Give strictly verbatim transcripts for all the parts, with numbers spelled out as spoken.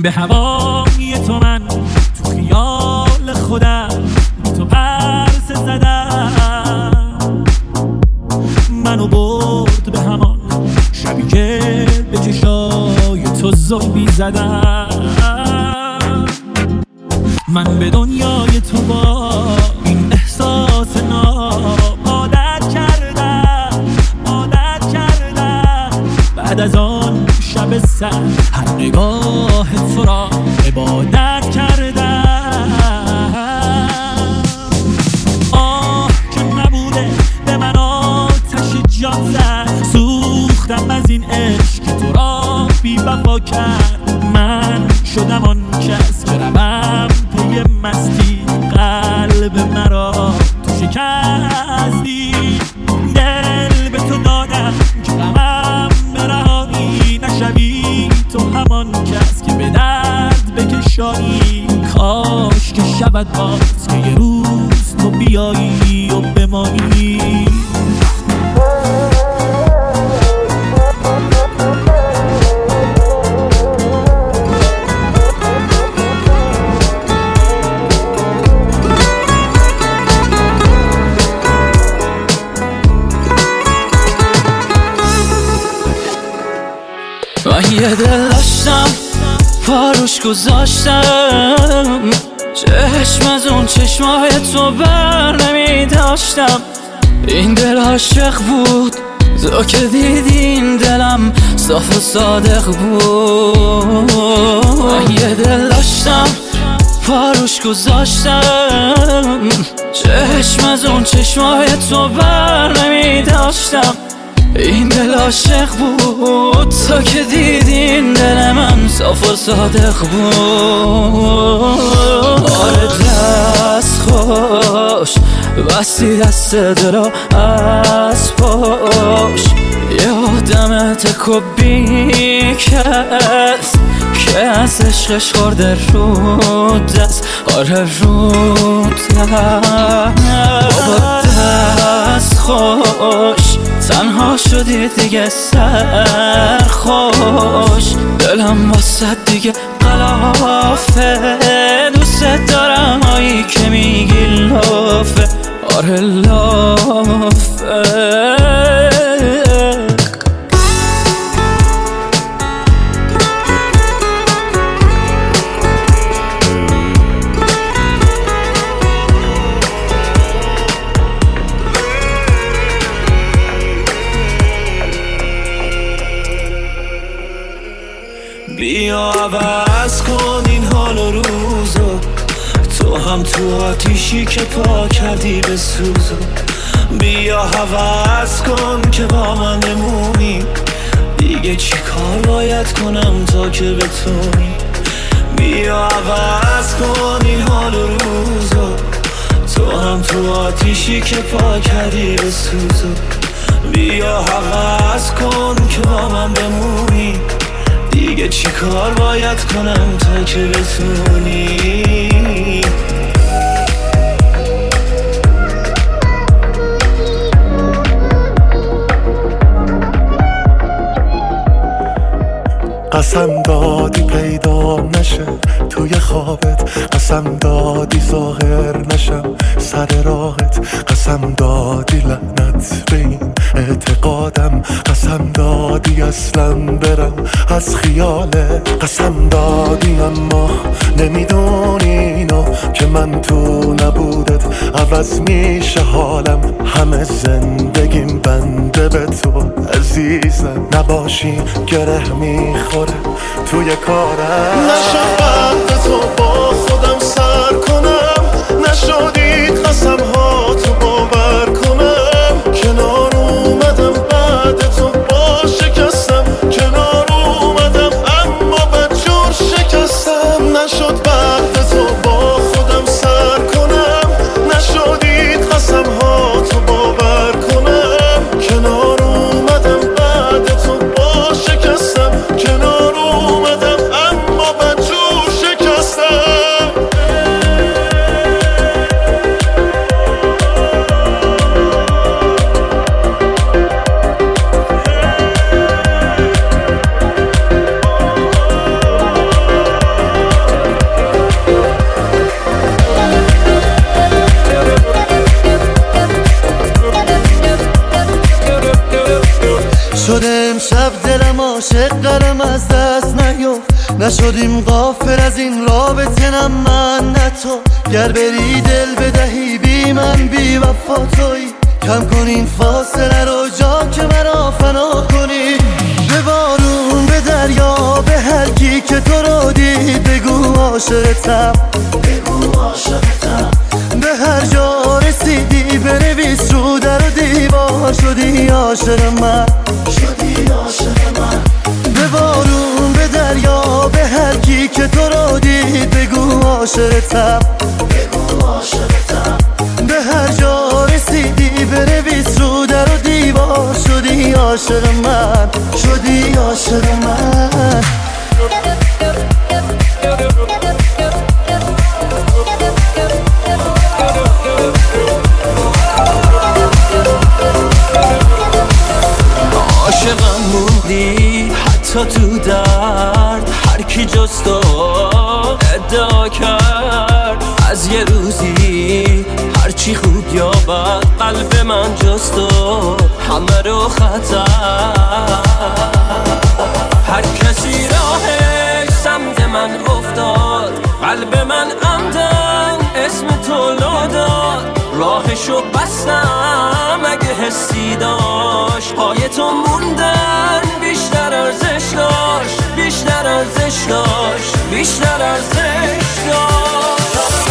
به هوای تو من تو خیال خودم تو پرسه زدم، منو برد به همان شبی که به چشای تو زلبی زدم. من به دنیای تو با این احساس ناب عادت کردم عادت کردم. بعد از آن شب سر هر نگاه تو را عبادت کردم. آه که نبوده به من آتش جان زد، سوختم از این عشق که تو را بی وفا کرد. من شدم آن کس که روم پی مستی، قلب مرا تو شکستی. دل به تو دادم که غمم برهانی نشوی، تو همان کس که به درد بکشایی. کاش که شود باز که یه روز تو بیایی و بمانی. من یه دل داشتم پاروش گذاشتم، چشم از اون چشمای تو بر نمی داشتم. این دل عاشق بود تو که دیدین دلم صاف و صادق بود. من یه دل داشتم پاروش گذاشتم، چشم از اون چشمای تو بر نمی داشتم. این دل عاشق بود تا که دیدین دل من صاف و صادق بود. آره دست خوش بستی دست دلو از پاش، یه آدم تکو بی کس که از عشقش خورده رو دست. آره رو دست بابا دست خوش، تنها شدی دیگه سرخوش. دلم واسه دیگه قلافه، دوست دارم هایی که میگی لافه. آره لافه. بیا عوض کن این حال و روزو، تو هم تو آتیشی که پا کردی به سوزو. بیا عوض کن که با من نمونی، دیگه چی کار باید کنم تا که بتونی. بیا عوض کن این حال و روزو، تو هم تو آتیشی که پا کردی به سوزو. بیا عوض کن که با من بمونی، دیگه چی کار باید کنم تا که بتونی. قسم دادی پیدا نشه توی خوابت، قسم دادی ظاهر نشم سر راهت، قسم دادی لعنت به این اعتقادم، قسم دادی اصلا برم از خیالت. قسم دادی اما نمیدونی اینو که من تو نبودت عوض میشه حالم. همه زندگیم بنده به تو عزیزم، نباشی گره میخوره توی کارم. نشد بعد تو با خودم سر کنم، نشدید قسم ها تو باور کنم. کنار اومدم بعد تو با شکستم، کنار اومدم اما بدجور شکستم. نشد بعد تو با خودم سر کنم، نشدید قسم ها تو باور کنم. کنار اومدم بعد تو با شکستم، کنار اومدم اما بدجور شکستم. قلم از دست نیفت، نشدیم غافل از این رابطه، نه من نه تو. گر بری دل بدهی بی من بی وفا تویی، کم کن این فاصله رو جا که مرا فنا کنی. به بارون به دریا به هر کی که تو رو دید بگو عاشقتم، بگو عاشقتم. به هر جا رسیدی بنویس رو در و دیوار شدی عاشق من، شدی عاشق من. به بارون به دریا به هر کی که تو رو دید بگو عاشقتم، بگو عاشقتم. به هر جا رسیدی بنویس رو در و دیوار شدی عاشق من، شدی عاشق من. عاشقم موندی حتی تو درد، هر کی جز تو ادعا کرد از یه روزی هرچی خوب یا بد قلب من جز تو همه رو خطر. هر کسی راهش سمت من افتاد، قلب من عمدن اسم تو لو داد. راهشو بستم اگه حسی داشت، پای تو موندن بیشتر ارزش داشت، بیشتر ارزش داشت، بیشتر ارزش داشت.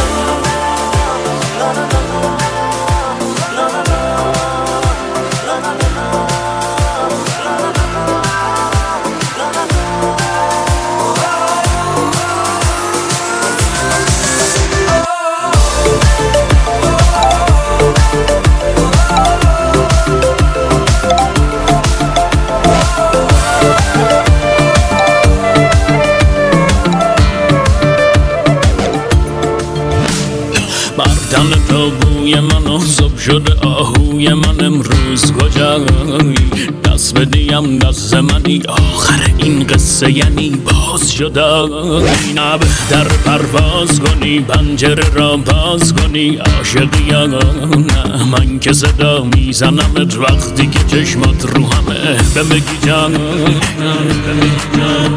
مردم تو بوی من و زب شده آهوی من امروز کجایی؟ دست بدیم دست منی آخر این قصه یعنی باز شدایی. نه بهتر پرواز کنی پنجره را باز کنی عاشقی یا نه؟ من که صدا میزنمت وقتی که چشمات رو همه بمگی جان، بمگی جان.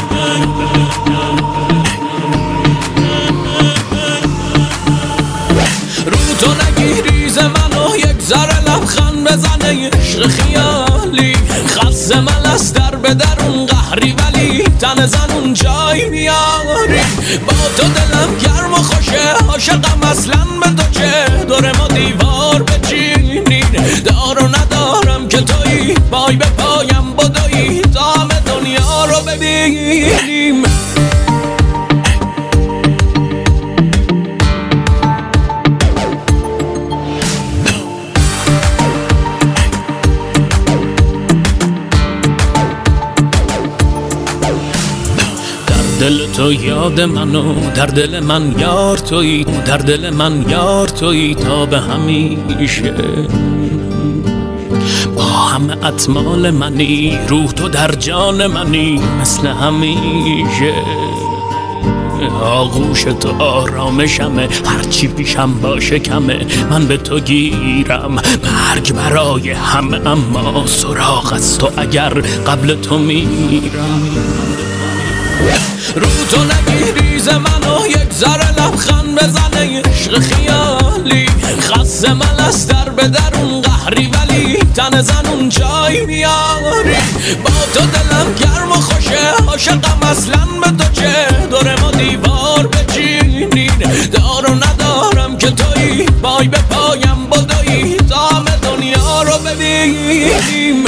تو نگیریز منو یک ذره لبخند بزنه عشق خیالی، خسته من از در به درون قهری ولی تن زنون جای میاری. با تو دلم گرم و خوشه عاشقم اصلا به تو چه دور ما دیوار بچینین. دار و ندارم که تویی پای به پایم بدویی تا همه دنیا رو ببینیم. دل تو یاد منو در دل من یار تویی، در دل من یار تویی تا به همیشه. با همه اطمال منی روح تو در جان منی مثل همیشه. آغوش تو آرامشمه هرچی پیشم باشه کمه، من به تو گیرم مرگ برای همه اما سراغ از تو اگر قبل تو میرم. رو تو نگیریز منو یک ذره لبخند بزنه عشق خیالی، خسته من از در به درون قهری ولی تن زنون جای میاری. با تو دلم گرم و خوشه عاشقم اصلا به تو چه دور ما دیوار بچینین. دار و ندارم که تویی پای به پایم بدویی تا همه دنیا رو ببینیم.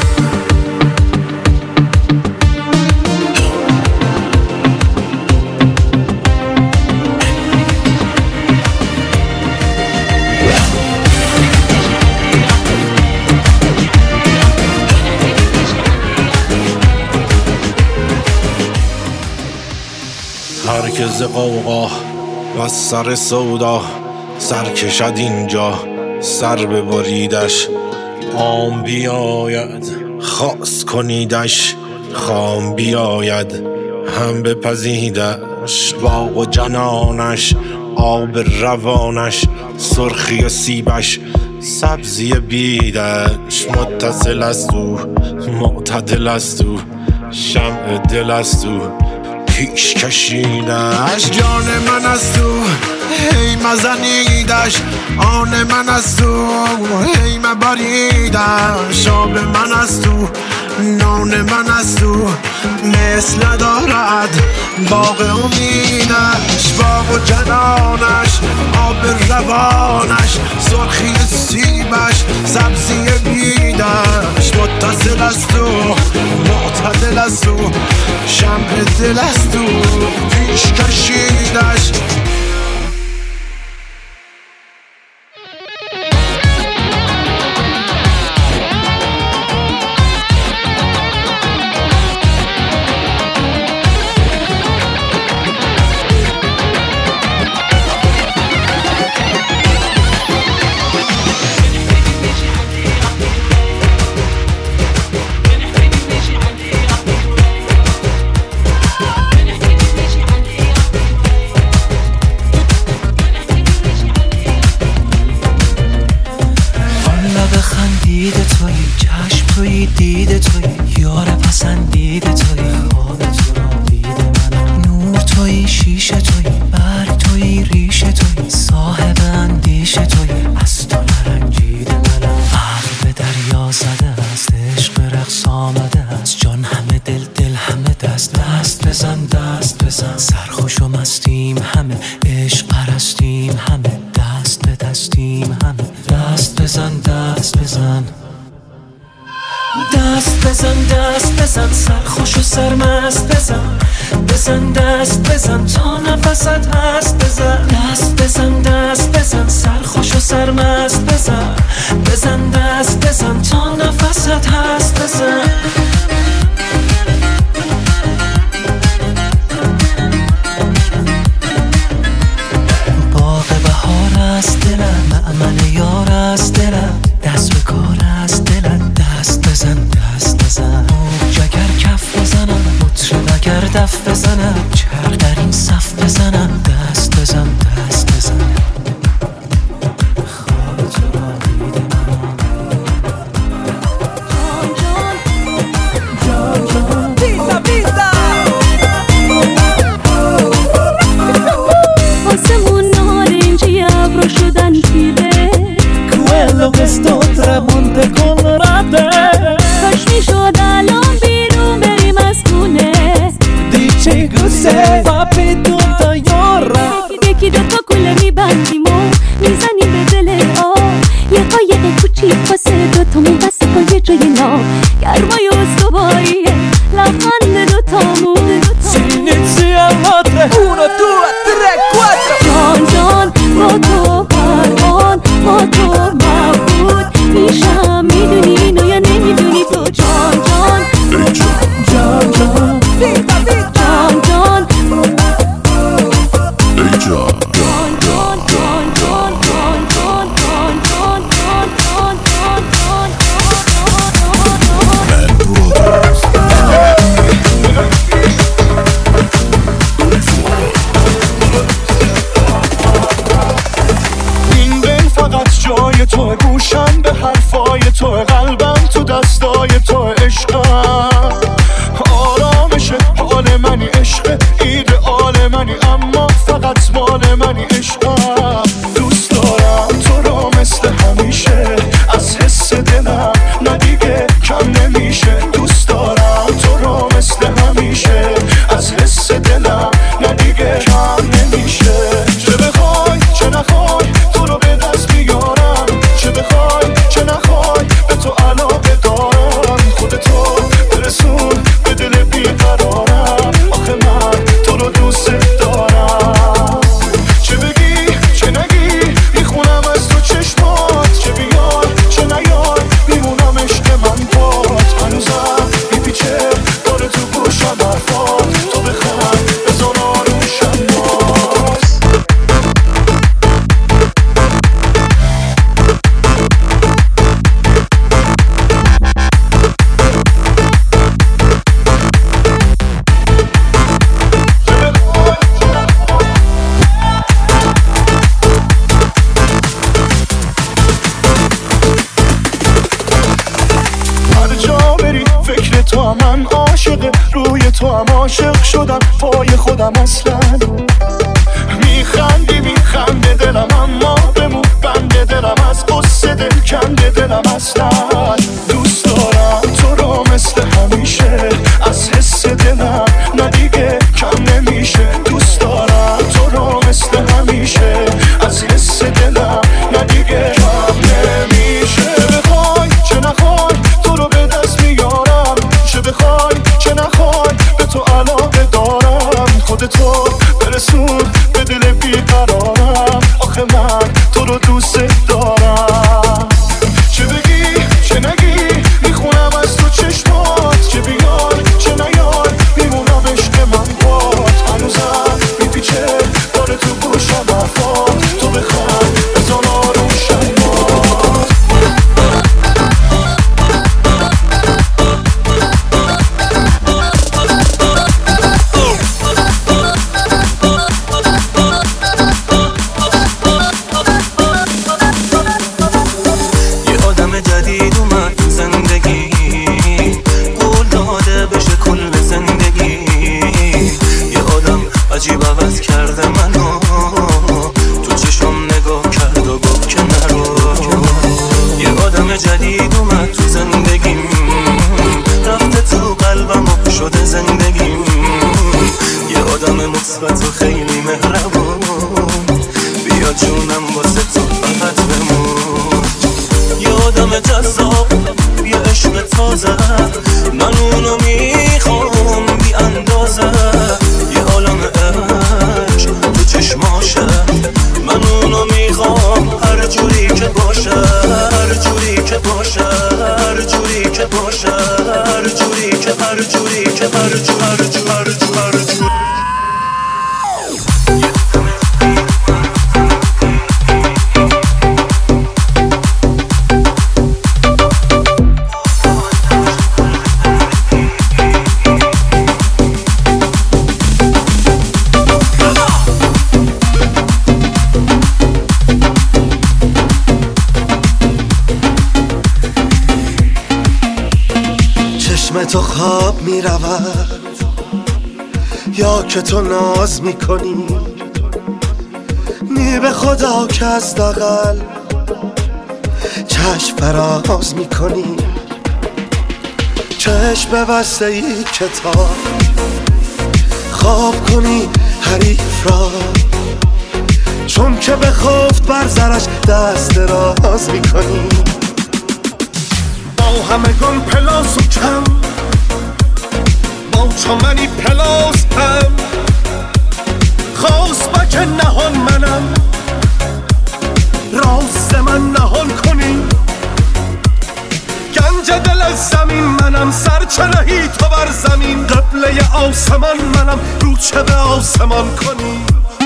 هرکز قوقا و سر سودا سر کشد اینجا سر ببریدش. عام بیاید خاص کنیدش، خام بیاید هم بپزیدش. باغ و جنانش آب روانش سرخی سیبش سبزی بیدش. متصل است او معتدل است او شمع دل از تو پیش کشیدش، جان من از تو هی مزنیدش، آن من از تو هی مبریدش، آب من از تو نان من از تو مثل دارد باغ امیدش، باغ و جنانش آب روانش سرخی سیبش سبزی بیدش، متصل از تو معتدل از تو شمع دل از تو پیش کشیدش. دیده توی چشم توی دیده توی یار پسندیده توی خواب تو را دیده من، نور توی شیشه توی برگ توی ریشه توی صاحب اندیشه توی از تو نرنجیده من، عقل به دریا زده است عشق رقص آمده است، جان همه دل دل همه دست دست بزن دست بزن، سرخوش و مستیم همه عشق پرستیم همه، دست به دستیم همه دست بزن دست بزن دست بزن دست بزن، سرخوش و سرمست بزن، بزن دست بزن تا نفست هست، بزن دست بزن دست بزن، سرخوش و سرمست بزن، بزن دست بزن تا نفست هست، بزن باغ بهار است دلم، مأمن یار است دلم، دست به کار است دلم، دست بزن دست بزن، جگر کف بزنم مطرب اگر دف بزنم، چرخ در این صف بزنم، دست بزن دست بزن، خواب تو را دیده من، جان جان بیتا بیتا آسمون نارنجی ابرو شدن تیره، quello che sto tramonte con rate کاش میشد الان بیرون بریم از خونه، dici cos'è papi tutta yorra یکی یکی دوتا کوله میبندیم و میزنیم به دل آب، یه قایق کوچیک واسه دوتامون بسته کن یه جای ناب، گرمای استواییه لبخند دوتامون، si inizia a tre uno due tre quattro جان جان با تو پروان با تو مبهوت میشم، میدونی اینو یا نمیدونی تو، جان جان جان جان بیتا بیتا جان جان ای جان جان جان جان جان جان جان جان جان جان جان جان این دل فقط جای تو، گوشم به حرفای تو، قلبم تو دستای تو، عشقم آرامشه حال منی، عشق ایدئال منی، اما فقط مال منی، عشقم دوست دارم تو رو مثل همیشه، از حس دلم نه دیگه کم نمیشه، دوست دارم تو رو مثل همیشه، از حس دلم نه دیگه کم نمیشه، چه بخوای چه نخوای تو رو به دست بیارم، چه بخوای چه نخوای به تو علاقه دارم، خودتو برسون به دل بیقرارم، آخه من تو رو دوست دارم، چه بگی چه نگی میخونم از تو چشمات، چه بیای چه نیای میمونم عشق من بات، هنوزم میپیچه داره تو گوشم حرفات، تو بخند بزن آروشم باز. هر جا بری فکر تو من عاشق به تو هم عاشق شدم پای خودم اصلا. میخندی میخنده دلم اما بمون بنده دلم از قصه دل کنده دلم اصلا. دوست دارم تو رو مثل همیشه از حس دلم نه دیگه کم نمیشه. دوست دارم تو رو مثل همیشه از حس دلم نه دیگه کم نمیشه. بخوای چه نخوای تو رو به دست میارم، چه بخوای چه نخوای به تو علاقه دارم. خودتو برسون به دل بیقرارم، آخه من تو رو دوست دارم. چه بگی چه نگی میخونم از تو چشمات، چه بیای چه نیای میمونم عشق من باد. هنوزم میپیچه داره تو گوشم حرفات، تو بخوای بزن آروم شمات. عجیب عوض کرده منو، تو چشم نگاه کرد و گفت که نرو. یه آدم جدید اومد تو زندگیم، رفته تو قلبم و شده زندگیم. یه آدم مثبت و خیلی مهربون، بیا جونم واسه تو فقط بمون. یه آدم جذاب یه عشق تازه، من اونو میخوام بی اندازه. یه عالم عشق تو چشماشه، من اونو میخوام هر جوری که باشه، هر جوری که باشه، هر جوری که باشه، هر جوری که هر جوری که هر جوری هر جوری هر جوری هر جوری. تو خواب می رود یا که تو ناز می کنی، نی به خدا که از داغل چشم فراز می کنی. چشم بسته ای کتاب خواب کنی حریف را، چون که به خفت بر زرش دست دراز می کنی. با همگان پلاس و کم، با چمنی پلاس هم، خواست با که نهان منم، راست من نهان کنی. گنج دل از زمین منم، سرچرهی تو بر زمین، قبله آسمان منم، رو چه به آسمان کنی.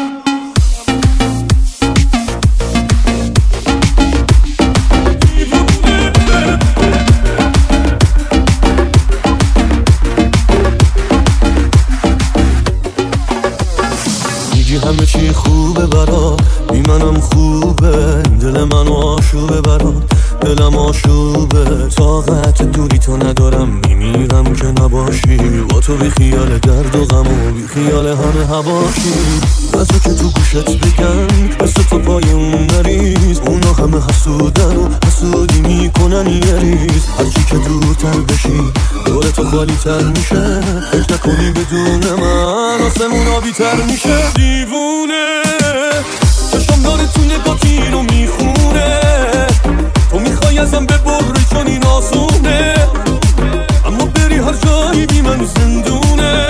همه چی خوبه برات، بی منم خوبه، دل منو آشوبه برات، دلم آشوبه. طاقت دوری تو ندارم، میمیرم که نباشی. با تو بی خیال درد و غم و بی خیال همه هواشی. بسا که تو گوشت بگن مثل تو پای اون نریز، اونا همه حسودن و حسودی میکنن یه ریز. هرچی که دورتر بشی دور تو خالی تر میشه، فکر نکنی بدون من آسمون آبی تر میشه. دیوونه چشم داره تو نگاتی رو میخونه، تو میخوای ازم ببری چون این آسونه، اما بری هر جایی بی من زندونه.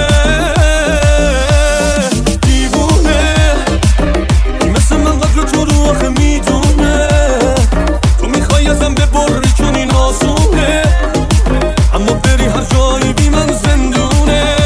دیوونه مثل من قدر تو رو آخه میدونه، تو میخوای ازم ببری چون این آسونه، اما بری هر جایی بی من زندونه.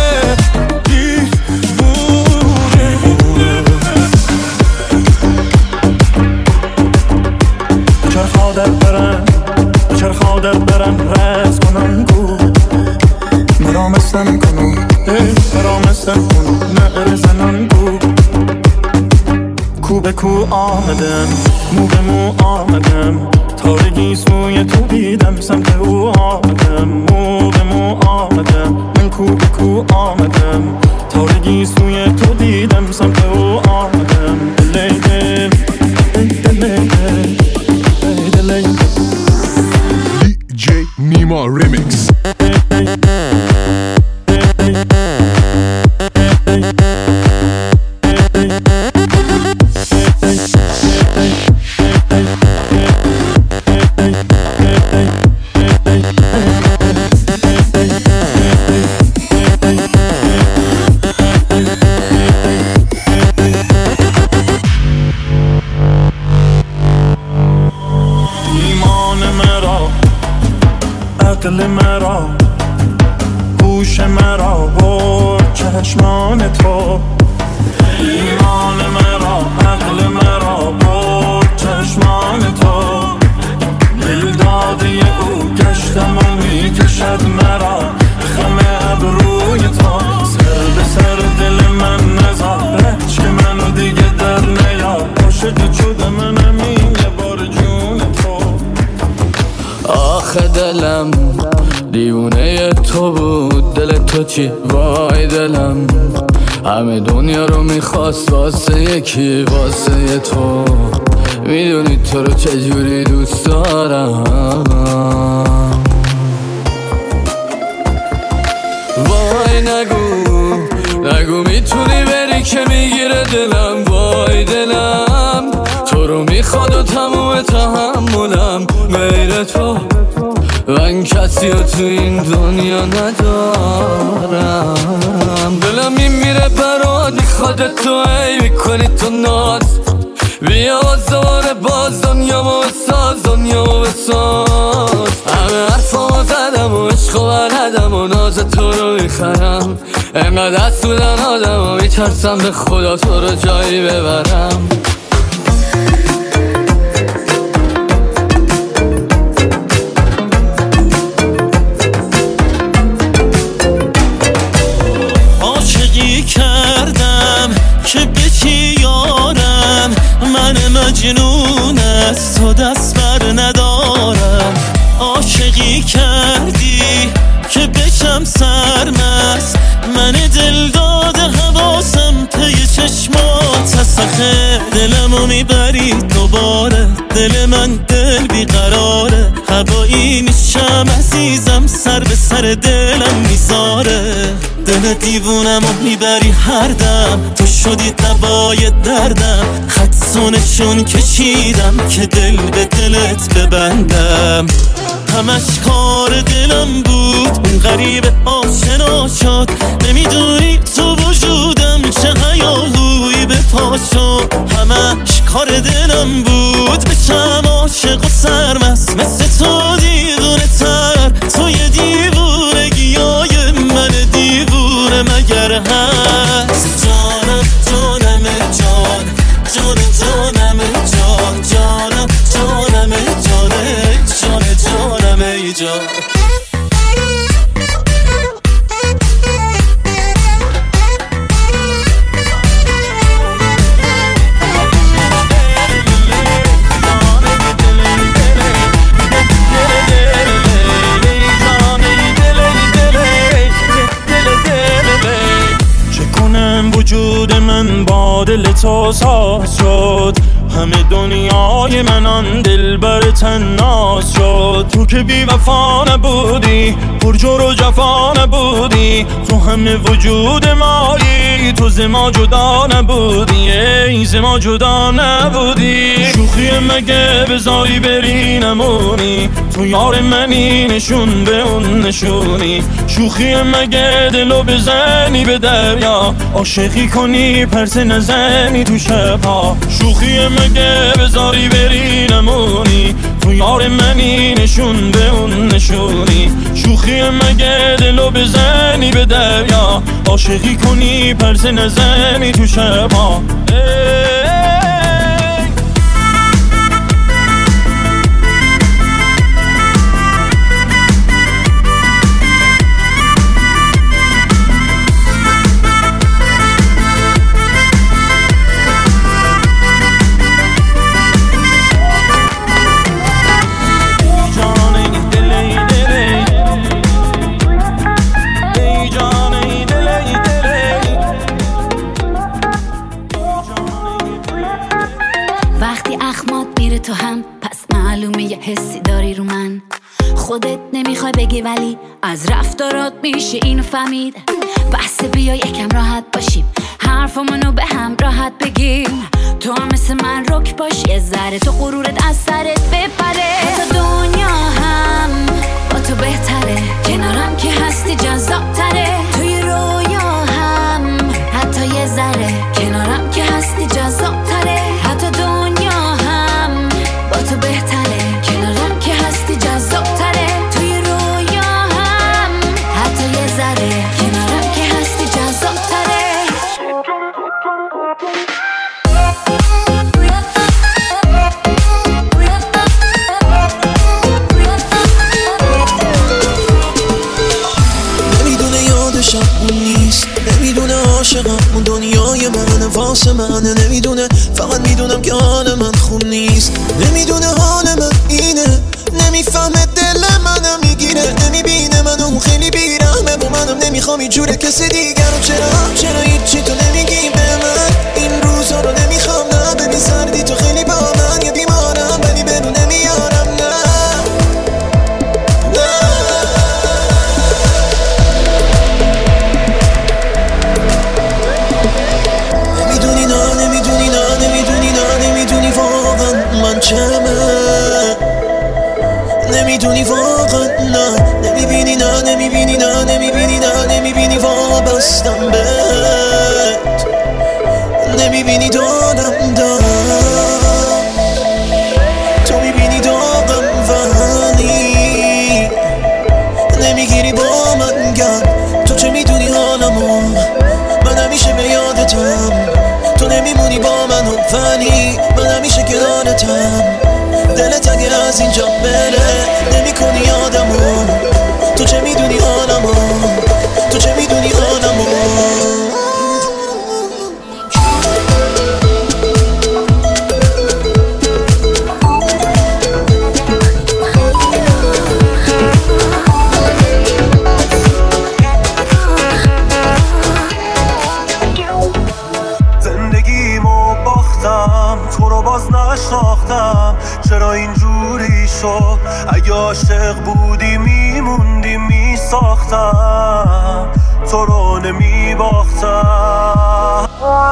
چرخادت برن رز کنن گو مرامستن کنو مرامستن کنو نقر زنن گو. کو به کو آمدم، مو به مو آمدم، تارگی سوی تو دیدم سمت او آمدم، مو به مو آمدم، من کو به کو آمدم. تارگی سوی تو دیدم سمت او آمدم. دلی دل دلی دل دلی دل دی جی نیما ریمیکس. عقل مرا گوش مرا برد چشمان تو، ایمان مرا عقل مرا برد چشمان تو. دل داده او گشتم و میکشد مرا خم ابروی تو. سر به سر دل من نزار که منو دیگه در نیار، عاشق شده منم این یه بار جون تو. آخه دلم دیوونه تو بود، دل تو چی وای دلم همه دنیا رو میخواست واسه یکی واسه تو. میدونی تو رو چجوری دوست دارم، وای نگو نگو میتونی بری که میگیره دلم. وای دلم تو رو میخواد و تموم تحملم غیر تو، من کسی رو تو این دنیا ندارم. دلم میمیره برات میخواد تو ای میکنی تو ناز. بیا دوباره باز دنیامو بساز دنیامو بساز. همه حرفامو زدم و عشق و بلدم و ناز تو رو میخرم. انقدر دست بودن آدم و میترسم به خدا تو رو جایی ببرم. کردم که بچی یارم، من مجنون از تو دست بر ندارم. عاشقی کردی که بشم سرمست، من دل داده حواسم پی چشمات هست. آخه دلمو میبری دوباره، دل من دل بیقراره. هوایی میشم عزیزم سر به سر دلم میذاره. دل دیوونم و میبری هر دم، تو شدی دوای دردم. خدسونشون کشیدم که دل به دلت ببندم. همش کار دلم بود اون غریب آشنا شد. نمیدونی تو وجودم چه هیاهویی به پا شد. همش کار دلم بود بشم عاشق و سرمست مثل تو دیوونه تر. تو یه دیوونگیای من دیوونه مگر هست؟ جانم جانم جان جان جانم جان جانم جانم جانه جان جانم ای جان. وجود من با دل تو ساز شد. همه دنیای من آن دل بر تناز شد. تو که بی وفا نبودی، پر جور و جفا نبودی. تو همه وجود مایی، تو ز ما جدا نبودی. ای ز ما جدا نبودی. شوخی مگه بزایی بری نمونی، تو یار منی نشون به اون نشونی. شوخی مگه دلو بزنی به دریا، عاشقی کنی پرس نزنی تو شبها. شوخی مگه بزاری بری نمونی، تو یار منی نشون به اون نشونی. شوخی مگه دلو بزنی به دریا، عاشقی کنی پرس نزنی تو شبها. نمیگی ولی از رفتارات میشه اینو فهمید. بس بیا یکم راحت باشیم، حرفمونو به هم راحت بگیم. تو هم مثل من رک باش یه ذره، تو غرورت از سرت بپره. حتی دنیا هم با تو بهتره، کنارم که هستی جذاب تره. توی رویا هم حتی یه ذره، کنارم که هستی جذاب تره. حتی دنیا هم با تو بهتره، کنارم که هستی جذاب تره. توی رویا هم حتی یه ذره، کنارم که هستی جذاب تره. نمیدونه یادشم اون نیست، نمیدونه عاشقم اون دنیای منه واسه منه. نمیدونه فقط میدونم که حال من خون نیست. نمیدونه حال من اینه، نمیفهمه دل منم میگیره. نمیبینه منو خیلی بیرحمه با منم، نمیخوام اینجوره کسی دیگرم. چرا چرا هیچی تو نمیگی به من؟ این روزا رو نمیخوام نه ببین سردی تو خیلی با من. یه بیمارم ولی بدون نمیارم نه نمیدونی نه نمیدونی نه نمیدونی نه نمیدونی واقعا من چمه. نمیدونی واقعا نه نمیبینی نه نمیبینی نه نمیبینی نه نمیبینی وابستم بهت. نمیبینی دادم داد تو میبینی داغم ولی نمیگیری با من گرد. تو چه میدونی حالمو، من همیشه به یادتم. تو نمیمونی با منو ولی من همیشه کنارتم. دلت اگه از اینجا بره نمی کنی آدمو. تو چه میدونی حالمو، تو چه میدونی حالمو. زندگیمو باختم، تو رو باز نشناختم. چرا اینجوری شد؟ اگه عاشق بودی میموندی میساختم، تو رو نمیباختم.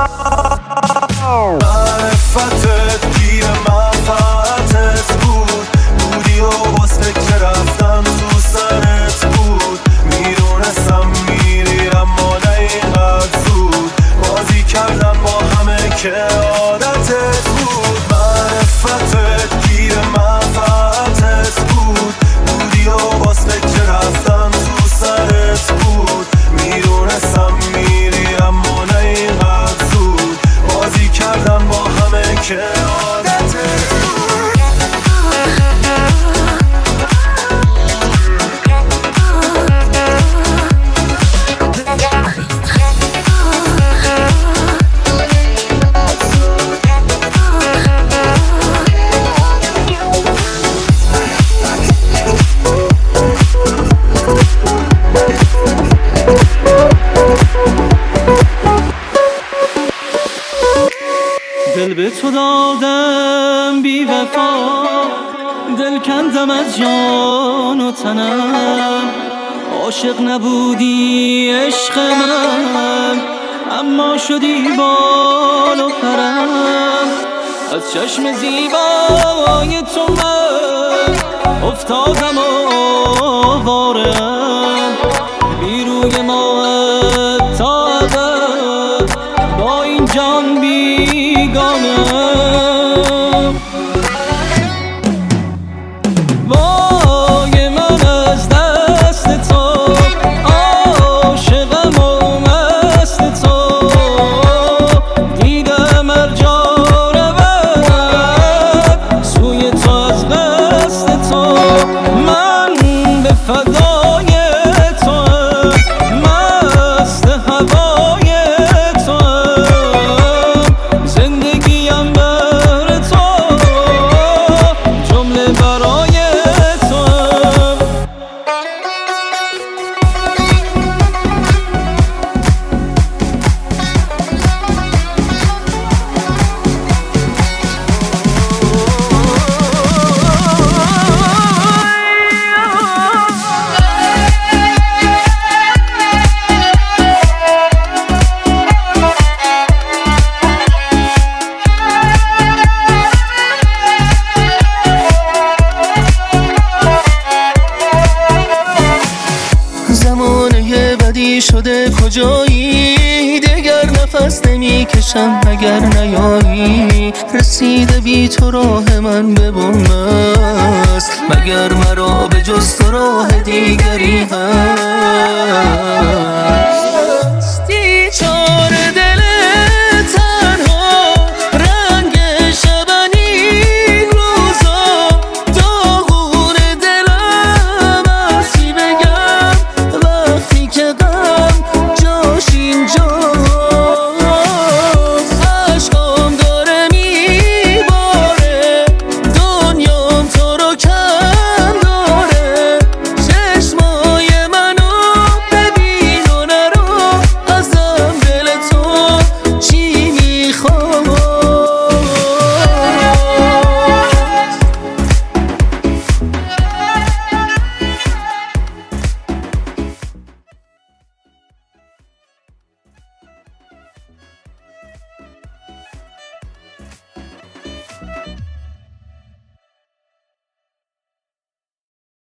معرفتت گیر منفعتت بود، بودی و باز فکر رفتن تو سرت بود. میدونستم میری اما نه اینقدر زود. بازی کردم با همه که عادتت بود. معرفتت گیر منفعتت بود، بودی و باز فکر رفتن تو سرت بود. میدونستم میری اما نه اینقدر زود. بازی کردم با همه که عادتت بود. دل به تو دادم بی وفا، دل کندم از جان و تنم. عاشق نبودی عشق من، اما شدی بال و پرم. از چشم زیبای تو من افتادم آوارم. بی روی ماه تا ابد با این جان بیگانم. وای من از دست تو، عاشقم و مست تو. دیدم هر جا رود سوی تو از قصد تو. من به فدای نفس نمی کشم اگر نیایی. رسیده بی تو راه من به بوم است، مگر مرا به جز تو راه دیگری هست؟